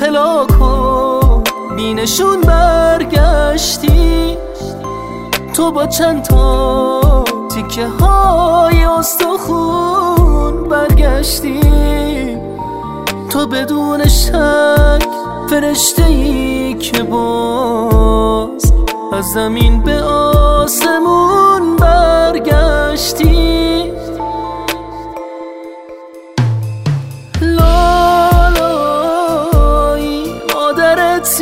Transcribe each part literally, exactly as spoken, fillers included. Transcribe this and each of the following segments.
طلا کن بینشون برگشتی، تو با چند تا تیکه های استخون برگشتی، تو بدون شک فرشته ای که باز از زمین به آسمون برگشتی. لالایی مادرت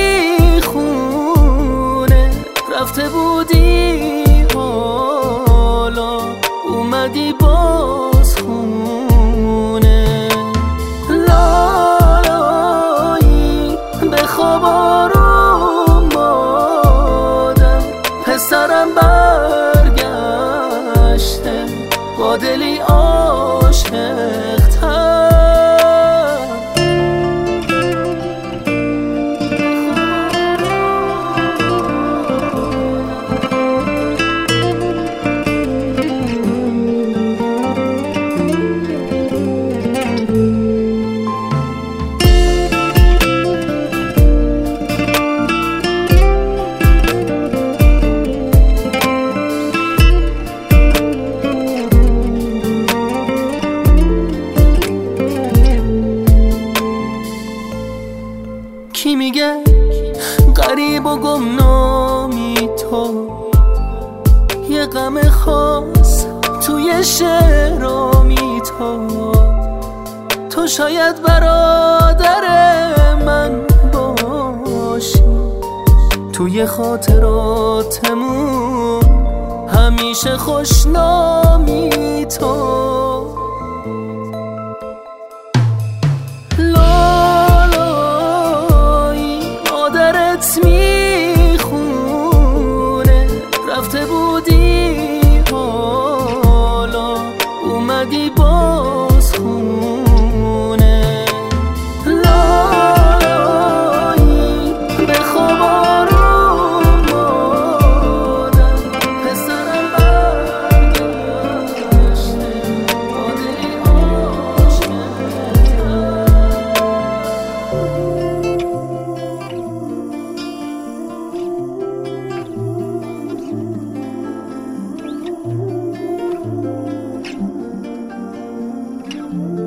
میخونه رفته بودی حالا اومدی باز خونه. لالایی بخواب آروم مادر، پسرم برگشته با دلی عاشق‌تر. کی میگه غریب و گمنامی تو، یه غم خاص توی شعرامی تو، تو شاید برادر من باشی، توی خاطراتمون همیشه خوشنامی تو. میخونه رفته بودی حالا اومدی باز خونه. لالایی بخواب آروم مادر، پسرم برگشته با دلی عاشق‌تر.